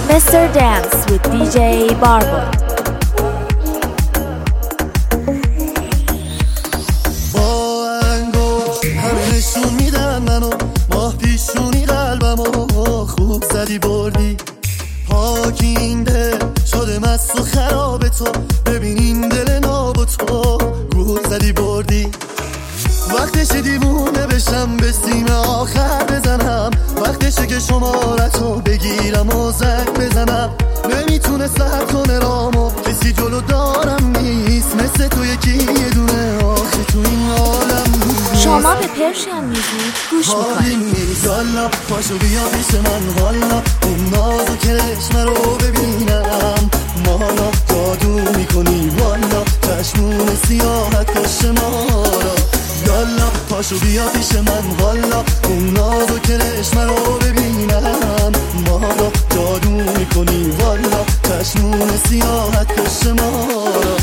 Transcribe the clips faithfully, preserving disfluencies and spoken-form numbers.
Mister Dance with دی جی Barbo. با انگشت همه نشون میدن منو، ماه پیشونی قلبمو خوب زدی بردی، پاکینده شده مست و خراب تو، ببین این دل ناب و تو گول زدی بردی. وقتش دیوونه بشم به سیم آخر بزنم، وقتشه که شمارتو بگیرم و زنگ بزنم. نمیتونه سر کنه رامو، کسی جلو دارم نیست مثل تو یکی یه دونه، آخه تو این عالم شما به پرشین میزید گوش میکنید. یالا پاشو بیا پیش من، حالا اون ناز و کرشمه رو ببینم، مالا جادو میکنی والا، چشمون سیاحت کش ما را. یالا پاشو بیا پیش من، حالا اون ناز و کرشمه رو ببینم، مالا جادو میکنی والا، چشمون سیاحت کش ما را.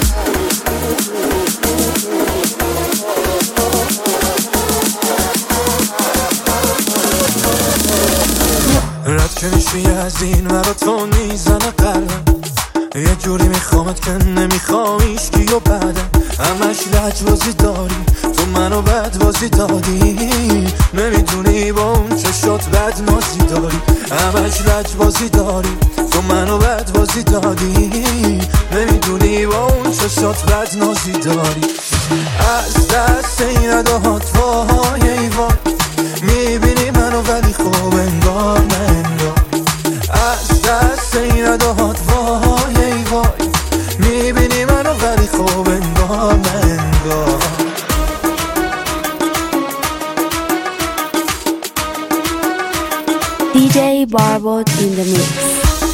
رد که میشی از این ورا تو میزنه قلبم، یه جوری میخوامت که نمیخوام ایشکی و بعدم همش لجبازی داری، تو منو بد بازی دادی، نمیدونی با اون چشات بد نازی داری، همش لجبازی داری، تو منو بد بازی دادی، نمیدونی با اون چشات بد نازی داری. از دست این اداهات وای ای وای، میبینی منو ولی خوب انگار نه انگار. از دست این اداهات وای ای وای، میبینی منو ولی خوب انگار نه انگار. دی جی Barbo in the mix.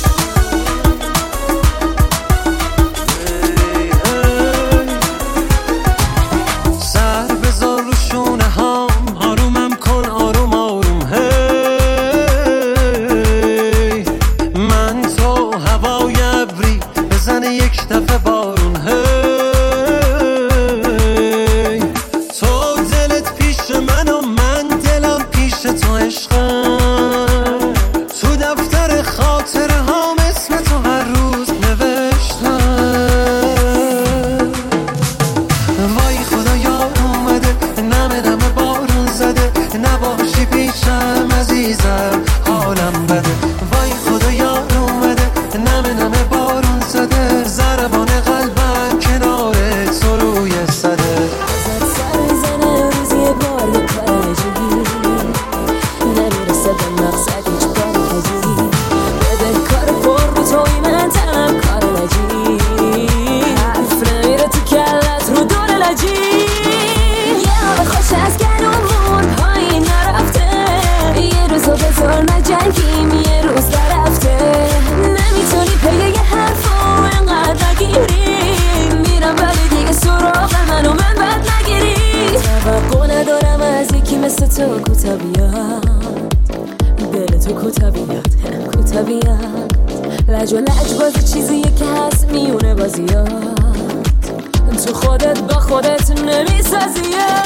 مثل تو کوتا بیاد، دل تو کوتا بیاد، کوتا بیاد. لج و لج بازی چیزیه که هست میونه بازیات، تو خودت با خودت نمیسازی.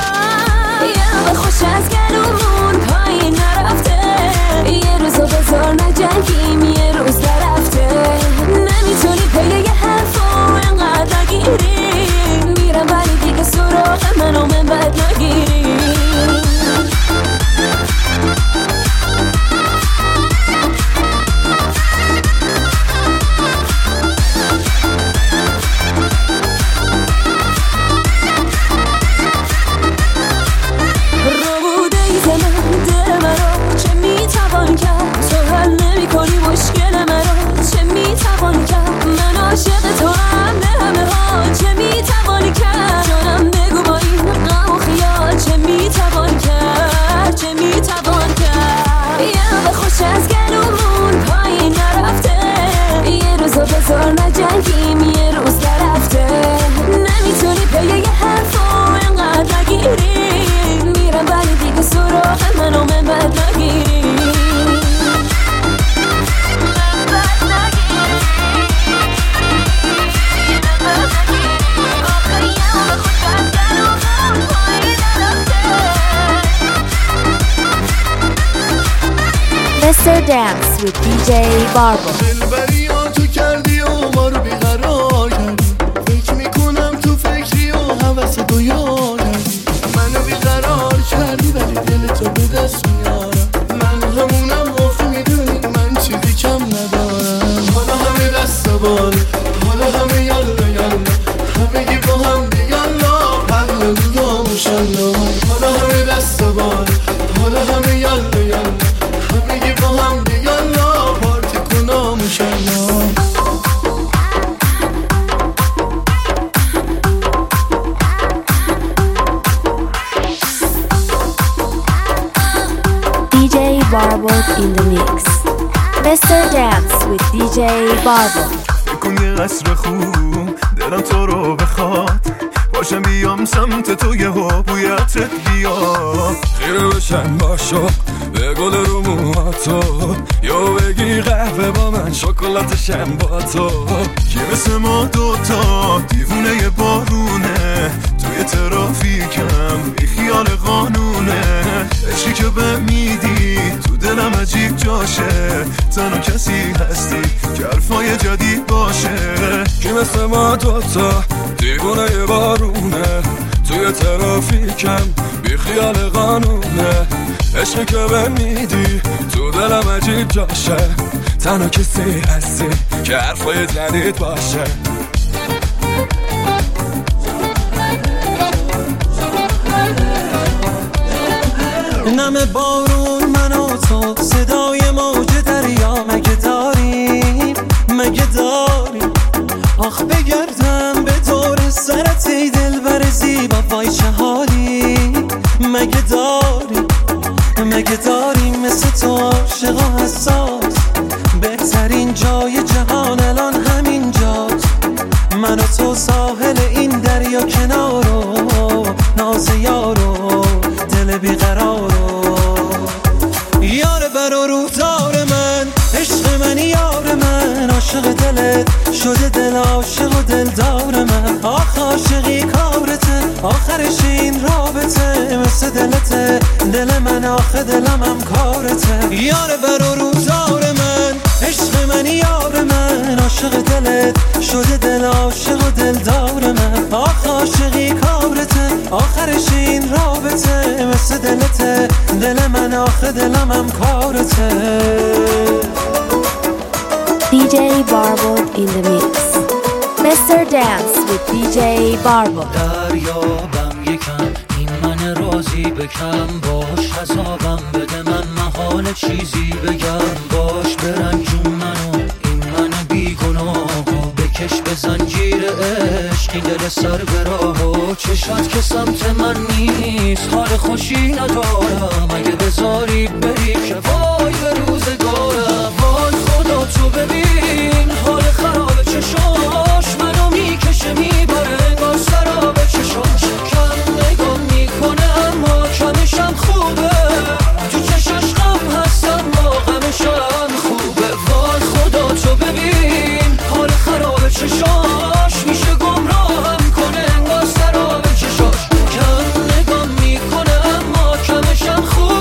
یه خوش از گلومون پایین نرفته، یه روزو بذار نجنگیم یه روز نرفته، نمیتونی پی یه حرفو اینقدر نگیری، میرم ولی دیگه سراغ منو من بد نگیری. رو بوده ای زمان Mister Dance with دی جی Barbo. دلبری ها تو کردی و ما رو بیقرار کردی، فکر میکنم تو فکری و حوث تو یار کردی، منو بیقرار کردی ولی دل تو به دست میارم، من همونم آخه میدونی من چیزی کم ندارم. حالا همه دست بال، حالا همه یالا یالا، همگی با هم دیالا، پهلا دودا مشالا. حالا همه دست بال، حالا همه یالا یالا، همگی با هم دیالا، پارتی کنا مشالا. دی جی Barbo in the mix. Mister Dance with دی جی Barbo. کن یه قصر خوب دلم تو رو بخواد، باشم بیام سمت تو یه ها بویتت بیاد، خیره بشن با شوق به گل رو موهاتو، یا بگی قهوه با من شکلاتشم با تو، که مثل ما دوتا دیوونه یه بارونه، توی ترافیکم بی خیال قانونه، عشقی که به میدی تو دلم عجیب جاشه، تنها کسی هستی که حرفای جدید باشه، که مثل ما دوتا دیوونه یه بارونه، توی ترافیکم بی خیال قانونه، عشقی که به میدی تو دلم عجیب جاشه، تنها کسی هستی که حرفای جدید باشه. نم بارون من و تو، صدای موج دریا، مگه داریم مگه داریم، آخ بگردم به دور سرت ای دلبر زیبا، وای چه حالی، مگه داریم مگه داریم مثل تو عاشق و حساس، بهترین جای جهان الان همین جاست، من و تو ساحل این دریا کنارو، ناز یارو دل بیقرارو، یار بر و روزار من، عشق من یار من، عاشق دلت شده دل عاشق و دلدار من، آخ عاشقی کارته، آخرش این رابطه، مثل دلته دل من، آخه دلم هم کارته، یار بر و روزار من، عشق من یار من، عاشق دلت شده دل عاشق و دلدار من، آخ عاشقی کارته، آخرش این رابطه، مثل دلته دل من، آخه دلم هم کارته. دی جی Barbo in the mix. Mister Dance with دی جی Barbo. دریابم یکم این من راضی بکم، باش حسابم بده من محال چیزی بگم، باش برنجون منو این من بیگناهو، بکش به زنجیر عشق این دل سر به راهو، چشات که سمت من نیست حال خوشی ندارم، اگه بذاری بری که وای به روزگارم، وای خدا تو ببین حال خراب چشاش، منو میکشه میبره انگار سراب چشاش، کم نگاه میکنه اما کمشم خوبه، تو چشاش غم هست اما غمشم خوبه، وای خدا تو ببین حال خراب چشاش، میشه گمراهم کنه انگار سراب چشاش، کم نگاه میکنه اما کمشم خوبه.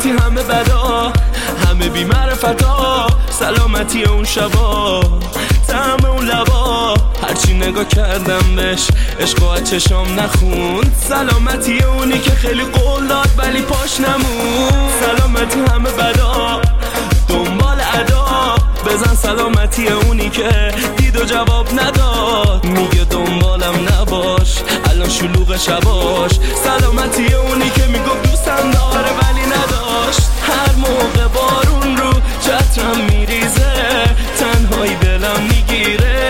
سلامتی همه بدا، همه بی معرفتا، سلامتی اون شبا، طعم اون لبا، هرچی نگاه کردم بهش عشق و چشام نخوند، سلامتی اونی که خیلی قول داد ولی پاش نمون، سلامتی همه بدا دنبال ادا، بزن سلامتی اونی که دید و جواب نداد، میگه دنبالم نباش الان شلوغ شباش، سلامتی اونی که میگفت دوستم داره ولی نداشت، هر موقع بارون رو چترم میریزه تنهایی دلم میگیره،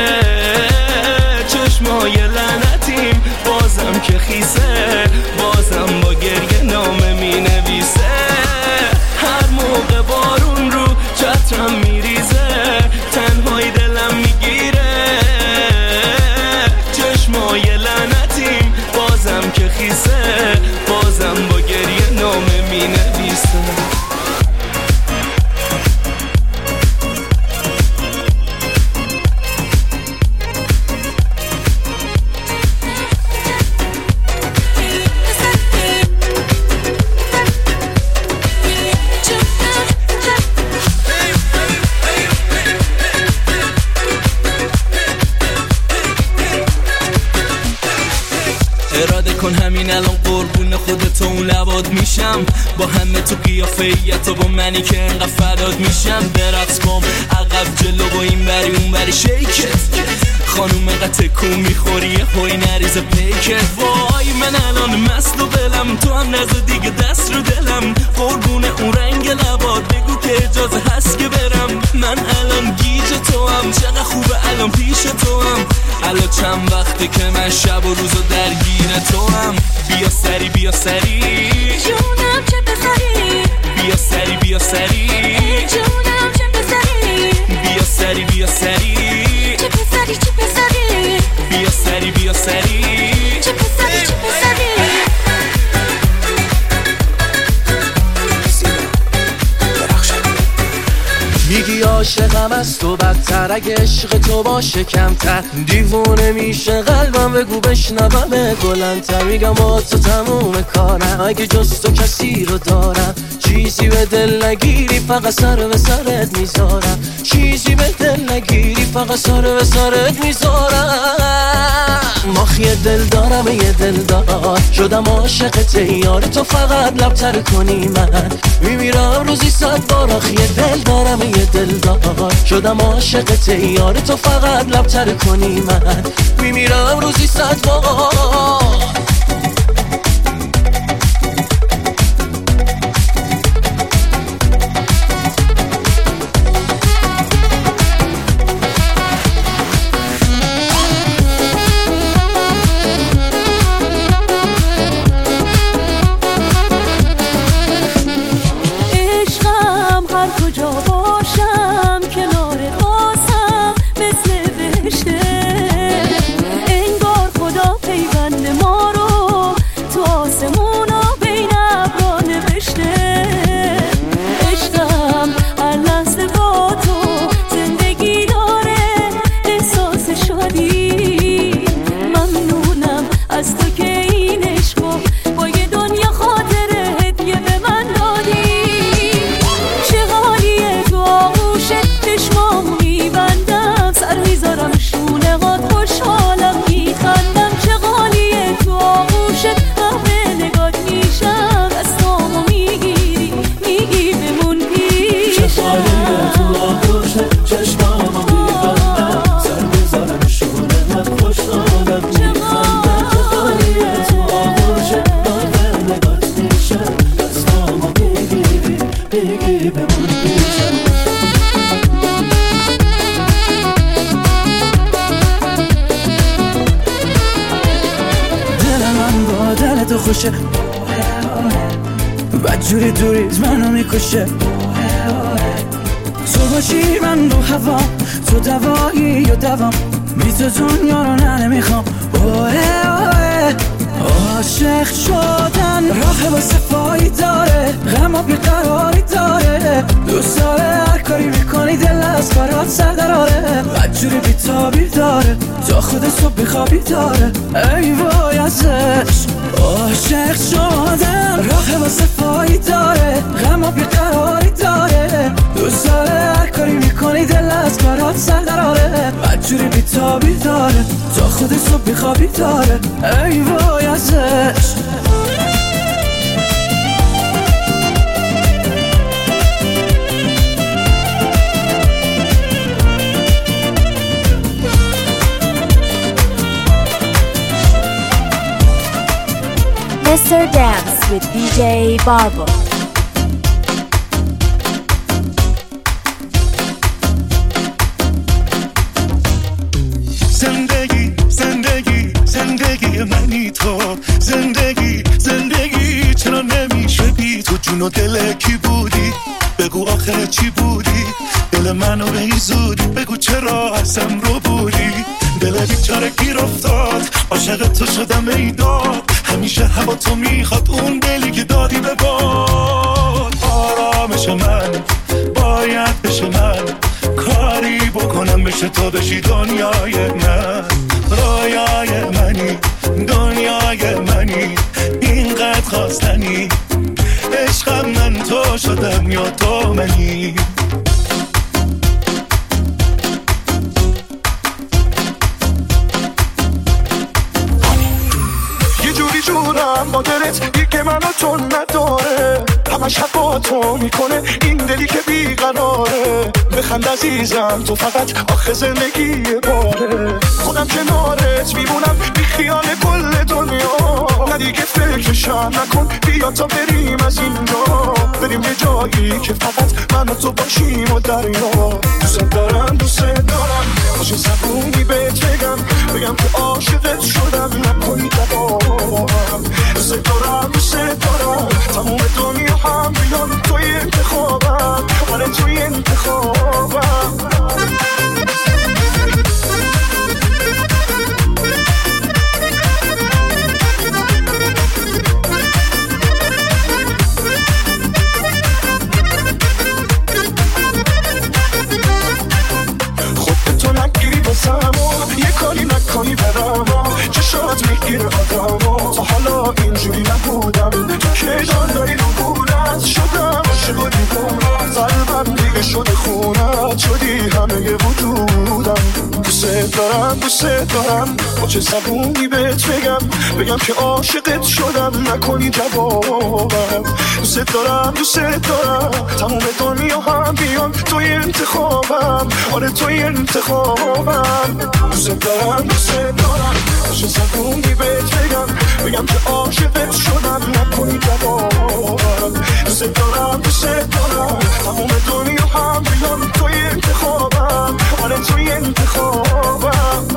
چشمای لعنتیم بازم که خیسه، بازم با گریه نامه مینویسه، هر موقع بارون رو چترم میریزه تنهایی دلم میگیره، چشمای لعنتیم بازم که خیسه، بازم با گریه نامه مینویسه. اراده کن همین الان قربون خودت اون لبات میشم، با همه تو قیافه‌ایت و با منی که انقدر فدات میشم، برقص بام عقب جلو با این بری اون بری شیکت، خانوم قطع کون میخوری هوی نریز پیکت، وای من الان مست و دلم تو هم نزد دیگه دست رو دلم، قربون اون رنگ لبات بگو که اجازه هست که برم، من الان گیج تو هم چقدر خوبه الان پیش تو هم، الان چند وقته که من شب و روزو درگیر تو هم، بیا سری بیا سری جونم چه بسری، بیا سری بیا سری جونم چه بسری، بیا سری بیا سری چه بسری چه بسری، بیا سری بیا سری چه بسری چه بسری. میگی عاشقم از تو بدتر، اگه عشق تو باشه کمتر، دیوونه میشه قلبم بگو بشنوم بلندتر، میگم با تو تموم کارم اگه جز تو کسی رو دارم، چیزی به دل نگیری فقط سر به سرت میذارم، چیزی به دل نگیری فقط سر به سرت میذارم، ماخی دل دارم یه دل دار شدم عاشق تیار تو، فقط لبتر کنی من میمیرم روزی صد بار، آخی دل دارم یه دل دار شدم عاشق تیار تو، فقط لبتر کنی من میمیرم روزی صد بار. خوشه بدجوری دوریت منو میکشه، تو باشی من رو هوا، تو دوایی یا دوام، بی تو دنیا رو نه نمیخوام، اوه اوه عاشق شدن راه واسه فایی داره، غم و بیقراری داره، دوست داره هر کاری میکنی دل از کارات سر دراره، بدجوری بیتابی داره تا خود صبح بیخوابی داره، ای وای ازش عاشق شدن راه واسه فایی داره، باد سر دراره بدجوری بیتابی داره تا خود صبح بیخوابی داره ای وای ازش Mister Dance with دی جی Barbo. زندگی زندگی زندگی منی تو زندگی زندگی چرا نمیشه بی تو جون و دل کی بودی بگو آخه چی بودی دل منو به این زودی بگو چرا ازم رو بودی دل بیچاره گیر افتاد عاشق تو شدم ای داد همیشه هوا تو میخواد اون دلی که دادی به باد آرامش من باید بشه من کاری بکنم بشه تو بشی دنیای من رویای منی دنیای منی اینقدر خواستنی عشقم من تو شدم یا تو منی یه جوری جونم مادرت دیگه منو تو نداره همش حق با تو میکنه این دلی که بیقراره بخند عزیزم تو فقط آخه زندگی باره خودم کنارت میمونم بی خیال کل دنیا نه دیگه فکرشم نکن بیا تا بریم از اینجا بریم یه جایی که فقط من و تو باشیم و دریا دوست دارم دوست دارم باشه زبونی بهت بگم بگم که عاشقت شدم نکنی جوابم دوست دارم دوست دارم تموم دنیا هم بیان توی انتخابم آره توی انتخابم خودتو نگیری بازم یه کاری نکنی برام چشات میگیره آدم تا حالا اینجوری نبودم تو که جان داری رو بودت شدم عاشق و دیوونم قلبم دیگه شده خونت شدی همه وجودم دوست دارم دوست دارم با چه زبونی بهت بگم بگم که عاشقت شدم نکنی جوابم دوست دارم دوست دارم تموم دنیا هم بیان توی انتخابم آره توی انتخابم دوست دارم دوست دارم با چه زبونی بهت بگم بگم که عاشقت شدم نکنی جوابم دوست دارم دوست دارم تموم دنیا هم بیان توی انتخابم آره توی انتخابم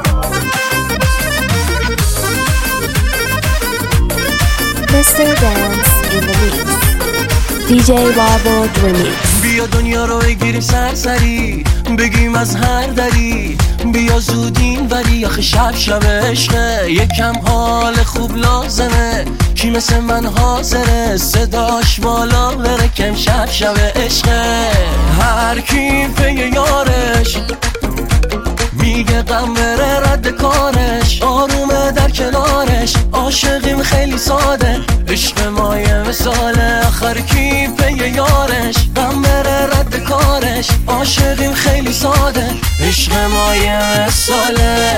Mister Dance in the mix. دی جی Barbo remix. بیا دنیا رو بگیریم سرسری بگیم از هر دری بیا زودین ولی آخه شب شب عشقه یکم حال خوب لازمه کی مثل من حاضره صداش بالا بره کم شب شب عشقه هر کی پی یارش میگه غم بره رد کارش آرومه در کنارش عاشقیم خیلی ساده عشق ما یه مثاله آخر کی پی یارش غم بره رد کارش عاشقیم خیلی ساده عشق ما یه مثاله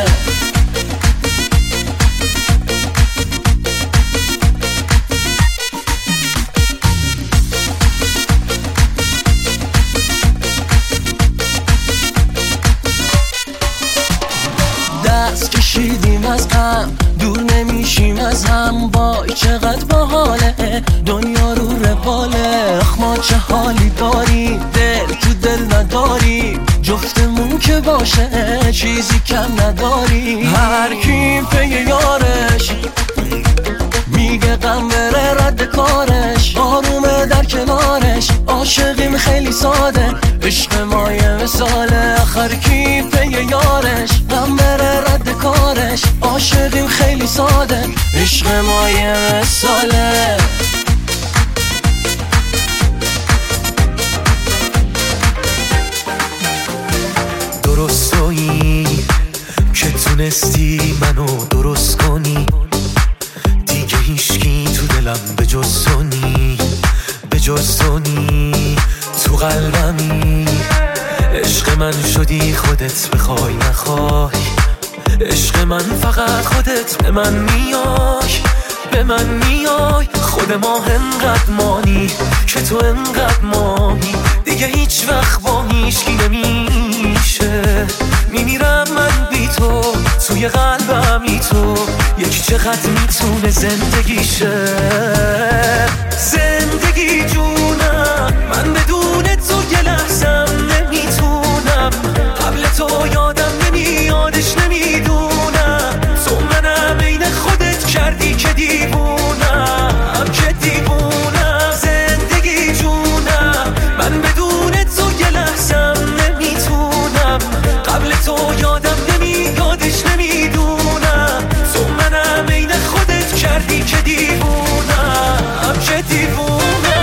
دست کشیدیم از غم دور نمیشیم از هم وای چقدر باحاله دنیا رو رباله اخ ما چه حالی داری دل تو دل نداری جفتمون که باشه چیزی کم نداری هر کی پی یارش میگه غم بره رد کارش آرومه در کنارش عاشقیم خیلی ساده عشق ما یه مثاله آخر کی پی یارش غم بره رد کارش عاشقیم خیلی ساده عشق ما یه مثاله درستایی که تونستی منو درست کنی دیگه هیچکی تو دلم به جز تو نی به جز تو نی تو قلبمی عشق من شدی خودت بخوای نخوای، عشق من فقط خودت به من میای، به من میای. خود ما انقدر مانی که تو انقدر مانی، دیگه هیچ وقت با هیچکی نمیشه. میمیرم من بی تو، توی قلبم ای تو، یکی چقدر میتونه زندگیشه. زندگی جونم، من بدون تو یه لحظم نمیتونم. قبل تو یادم نمیادش نمیدونم. تو منم عین خودت کردی که دیوونم، که دیوونم. زندگی جونم، من بدون تو یه لحظم نمیتونم. قبل تو یادم نمیادش نمیدونم. تو منم عین خودت کردی که دیوونم، که دیوونم.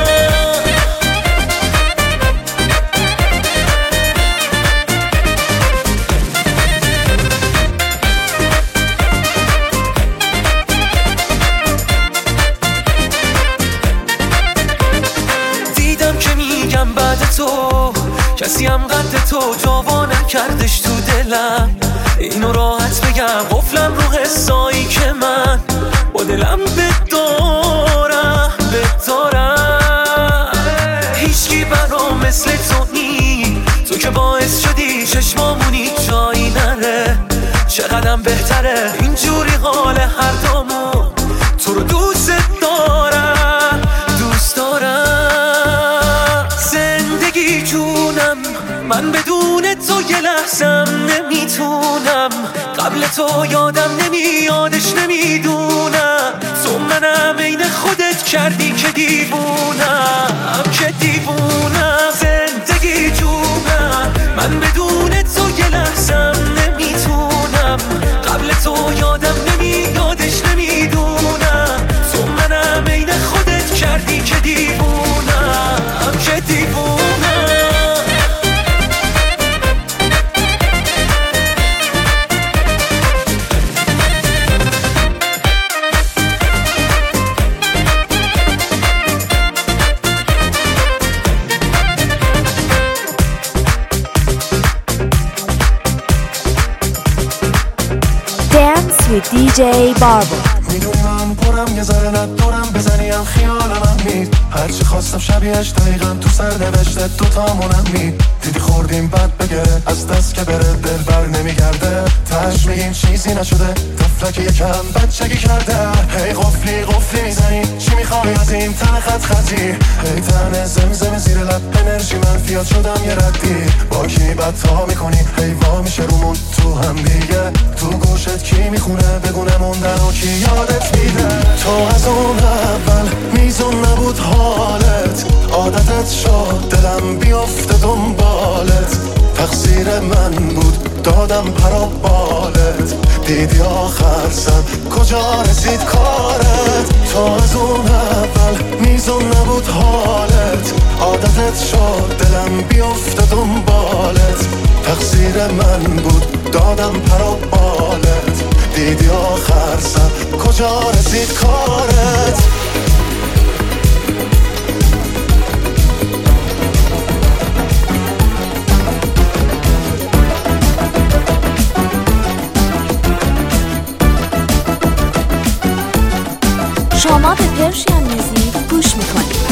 تو کسی هم قد تو جوا نکردش تو دلم. اینو راحت بگم قفلم رو حسایی که من با دلم بدارم بدارم. هیچکی برام مثل تو نی، تو که باعث شدی چشمامونی جایی نره. چقدرم بهتره اینجوری حال هر دامون. تو رو دوست دارم دوست دارم. زندگی جونم، من بدون تو یه لحظم نمیتونم. قبل تو یادم نمیادش نمیدونم. تو منم عین خودت کردی که دیوونم، که دیوونم. زندگی جونم، من بدون تو یه لحظم نمیتونم. قبل تو یادم نمیادش نمیدونم. تو منم عین خودت کردی که دیوونم، که دیوونم. with دی جی Barbo. میدونی من پرم یه ذره ندارم، بزنیم خیالم مید. هرچی خواستم شبیهش دقیقا تو سر نوشته دوتامونم مید. دیدی خوردیم بد بگره، از دست که بره دل بر نمیگرده. تش میگیم چیزی نشده، طفلک یکم بچگی کرده. هی قفلی قفلی میزنی، چی میخوای از این تن خط خطی؟ هی تن زمزم زیر لب انرژی منفیات شدم یه ردی. با کی بدتا میکنی، هی وا میشه رومون تو هم دیگه. تو گوشت کی میخونه بگونه موندن و کی یادت میده. تو از اون اول میزون نبود حالت، عادتت شد دلم بیافته دنبالت. تقصیر من بود دادم پرا بالت، دیدی آخر سر کجا رسید کارت. تو از اون اول میزون نبود حالت، عادتت شد دلم بیافته دنبالت. تقصیر من بود دادم پرا بالت، دیدی آخر سر کجا رسید کارت. شما به پرشین میوزیک گوش میکنید.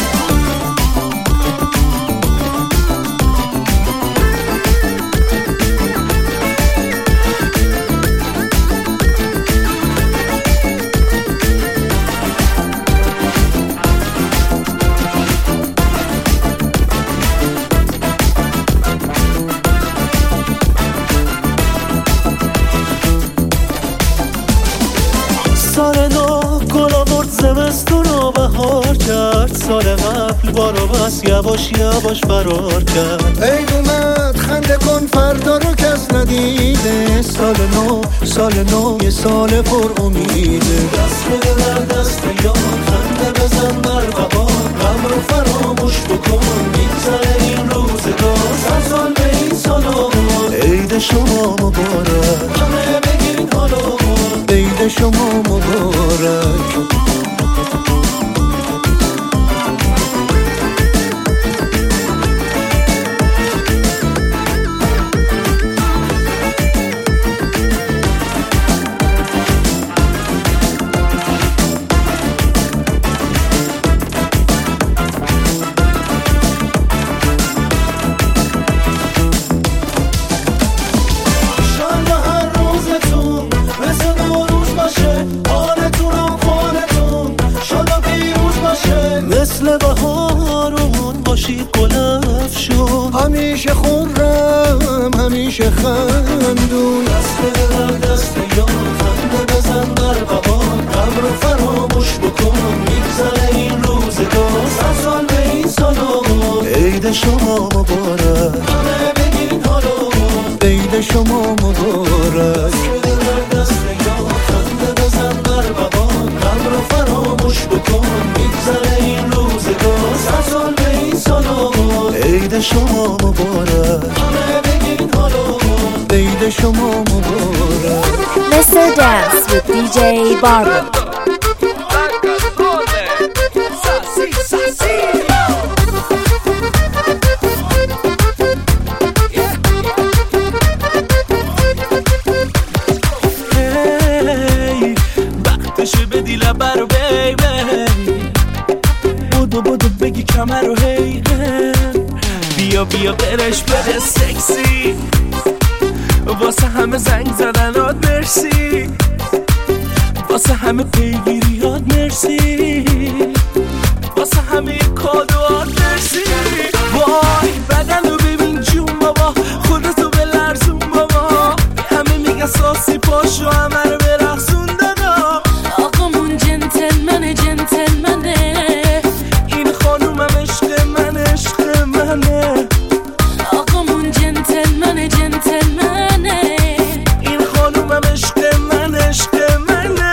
سال نو گل آورد زمستون و بهار کرد. سال قبل بارو بس یواش یواش فرار کرد. عید اومد خنده کن فردا رو کس ندیده. سال نو سال نو یه سال پر امیده. دست بده در دست یار، خنده بزن بر بهار. غم رو فراموش بکن، میگذره این روزگار. سال سال به این سال آمد، عید شما مبارک. همه بگین حالا عید شما مبارک. چی گلف شد. همیشه خورم همیشه خندون، دست دلم دست یار خنده بزن در بهار، غم رو فراموش بکن میگذره این روزگار. صد سال به این سالو عید شما مبارک، همه بگین حالا عید شما مبارک. دست یار خنده بزن در بهار، غم رو فراموش بکن میگذره این روزگار. صد سال به این سالو عید شما مبارک، همه بگین حالا عید شما مبارک. Mister Dance with دی جی Barbo. وقتشه بدی لبه رو بیبی، بودو بودو بگی کمر رو هی، بیا بیا برش بده سکسی، واسه همه زنگ زدنات مرسی، واسه همه پیگیریات مرسی، واسه همه کادوات مرسی. وای بدن رو ببین جون بابا، خودتو به لرزون بابا، همه میگن ساسی پاشو همه رو برقصون دادا. آقامون جنتلمنه جنتلمنه، این خانومم عشق من عشق منه. آقامون جنتلمنه جنتلمنه، این خانومم عشق من عشق منه.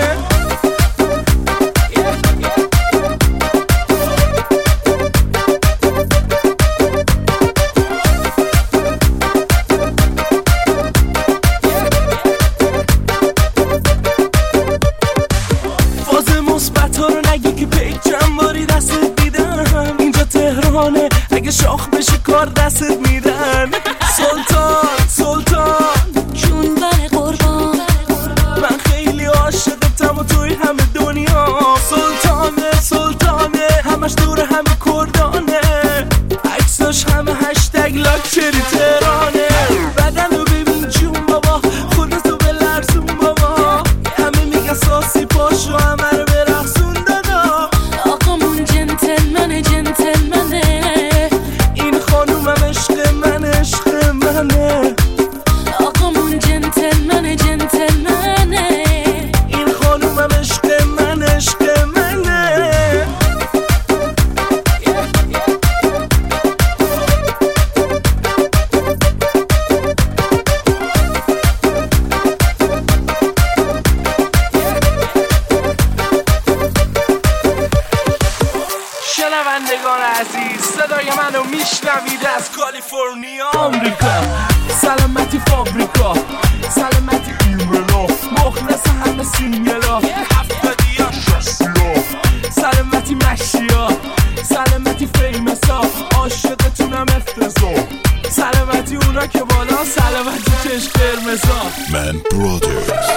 فاز مثبت ها رو نگی که پیک چند باری دستت دیدم، اینجا تهرانه اگه شاخ بشه کار دستت میدن. سلطان سلطان جون بر قربان، من خیلی عاشقتم و توی همه دنیا. سلطانه سلطانه همش دور همه کردانه، عکساش همه هشتگ لاکچری تهرانه. بدن رو ببین جون بابا، خودتو به لرزون بابا، همه میگن ساسی پاشو همه رو برقصون دادا. آقامون جنتلمنه جنتلمنه، این خانومم عشق من عشق منه. آقامون جنتلمنه جنتلمنه، این خانومم عشق من عشق منه. شنوندگان عزیز، صدای منو میشنوید از کالیفرنیا آمریکا. سلامتی فابریکا، سلامتی ایملا، مخلص همه سینگلا، هفتادی ها شستیا، سلامتی مشیا، سلامتی فیمسا، عاشقتونم افتضاح، سلامتی اونا که بالا، سلامتی چشم قرمزا. من برادرز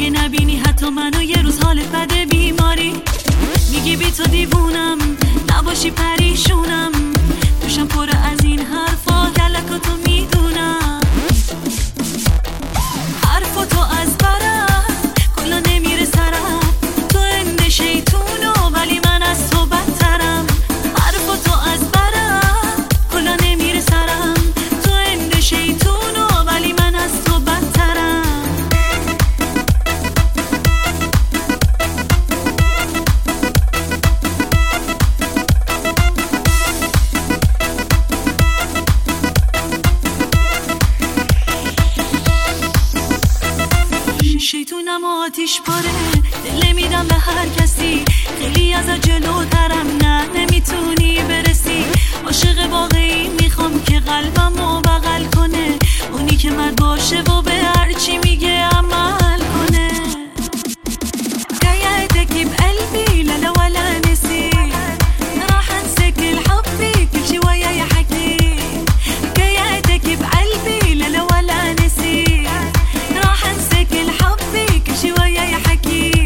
اگه نبینی حتی منو یه روز حالت بده بیماری، میگی بی تو دیوونم نباشی پریشونم، دوشم پر از این حرفا گلکاتو میدونم، حرفاتو از برم کلا نمیره سرم، تو اند شیطونو ولی من از تو بدترم، حرفاتو از برم کلا نمیره سرم، تو اند شیطونو ولی من از تو بدترم. شیطونم آتیش پاره، دل میدم به هر کسی، خیلی از جلوترم، نه نمیتونی برسی، عاشق واقعی میخوام که قلبمو بغل کنه، اونی که مرد باشه و به هر چی میگه عمل کنه. قاعدك بقلبي لا لا ولا نسي، راح انسى كل حبي كل شي وياي حكي، قاعدك بقلبي لا لا ولا نسي، راح انسى كل حبي كل شي وياي حكي.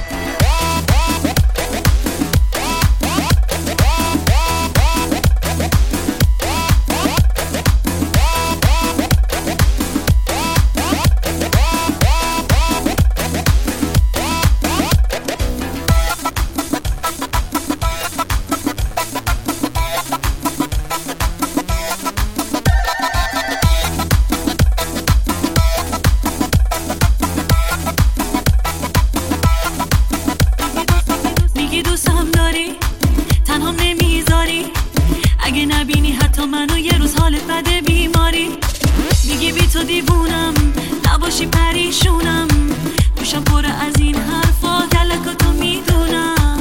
میگی دوستم داری تنها نمیذاری، اگه نبینی حتی منو یه روز حالت بده بیماری، میگی بی تو دیوونم نباشی پریشونم، دوشم پر از این حرفا گلکاتو میدونم،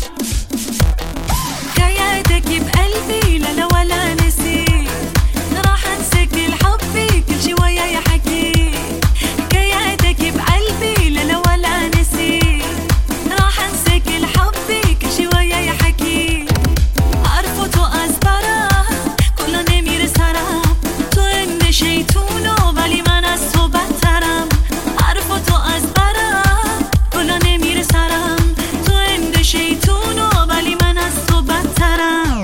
قاعدك بقلبي لا لا ولا نسي، راح انسى كل حبي كل شي وياي حكي، قاعدك بقلبي لا لا ولا نسي، راح انسى كل حبي كل شي وياي حكي، عارفه تو از برم کلا نمیره سرم، تو اند شیطونو ولی من از تو بدترم، عارفه تو از برم کلا نمیره سرم، تو اند شیطونو ولی من از تو بدترم.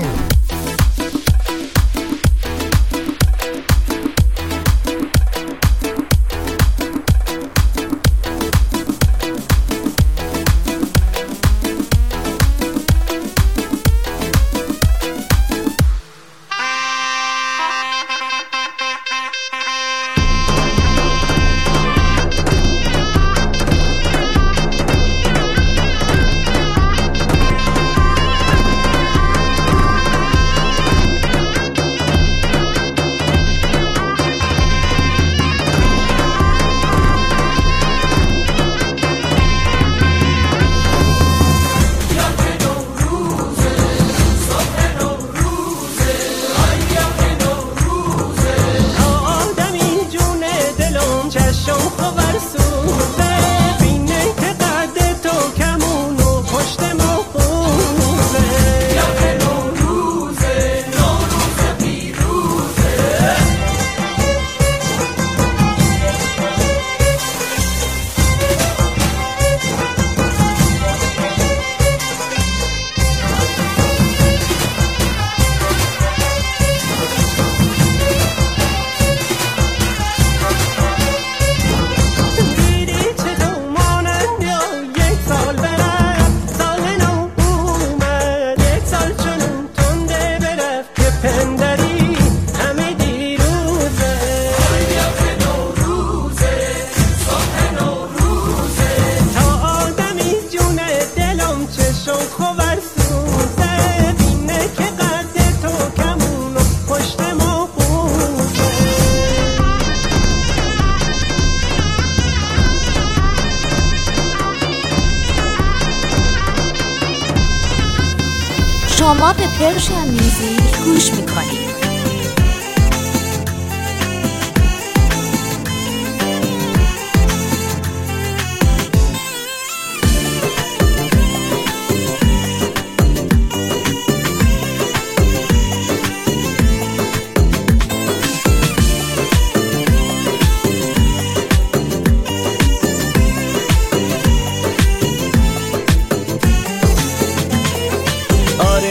شما به پرشین میوزیک گوش میکنید.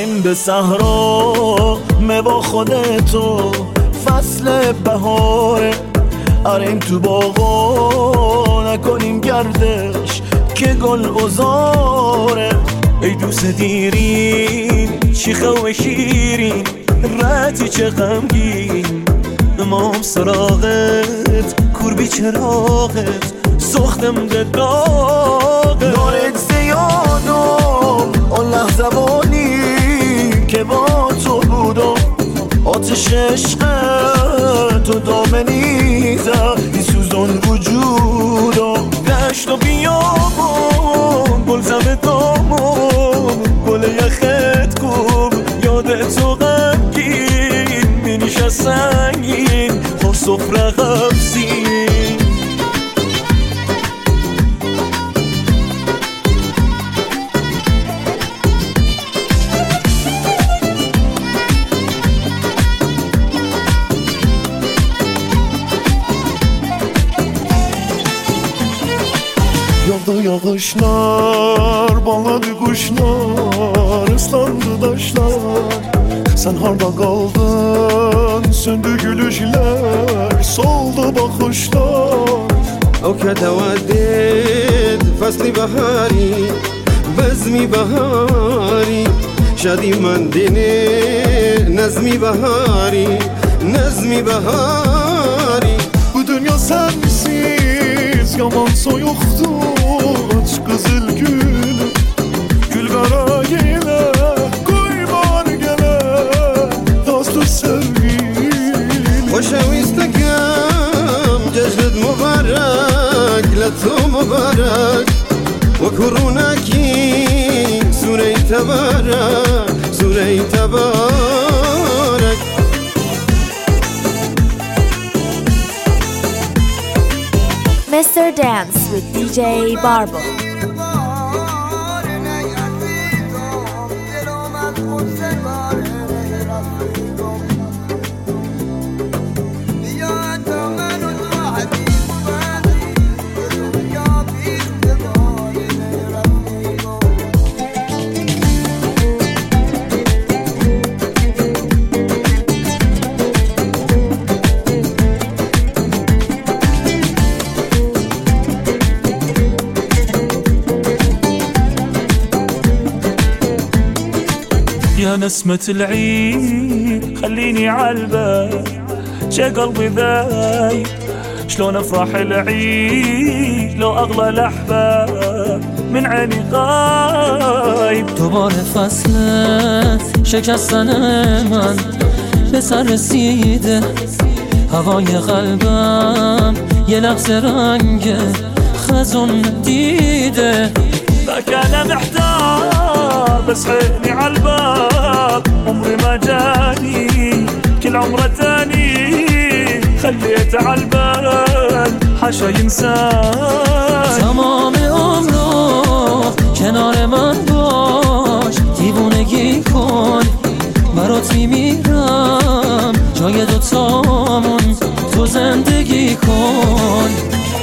بریم به صحرا مه با خودتو فصل بهاره، آریم تو باغا نکنیم گردش که گل بزاره. ای دوست دیرین شیخه و شیرین رتی چه غمگین، امام سراغت کوربی چراغت سختم دداغت. دارت زیادم اون لحظه بانی که با تو بودم، آتش عشق تو دامنی زد ای سوزان وجودم. دشت و بیابون گل زمه دامون گل یخت کوب یاد تو غمگین مینیش از سنگین خور سفره غفزین. Yağdı yağışlar, bağladı kuşlar, ıslandı taşlar. Sen harda kaldın, söndü gülüşler, soldu bakışlar. او که تودد فصل بهاری بزمی بهاری شادی من دینه نظمی بهاری نظمی بهاری. Bu dünya sensiz yaman soyuktu, aç kızıl gül gül kara yine koy var gele dostu sevgili. خوشویستکم جشنت مبارک لتو مبارک و کرونکی سوره تبارک سوره تبارک. Mister Dance with دی جی Barbo. يا نسمة العيد خليني عالبال شا قلبي ذايب شلون افرح العيد لو اغلى الاحباب من عيني غايب. دوباره فصل شکستن من به سر رسیده، هوای قلبم یه لحظه رنگ خزون دیده. ما كان محتار بس عيني عالباب عمري ما جاني كل عمره تاني خليته عالبال حاشا ينساني. تمام عمرو کنار من باش دیوونگی کن برات میمیرم جای دوتامون تو زندگی کن.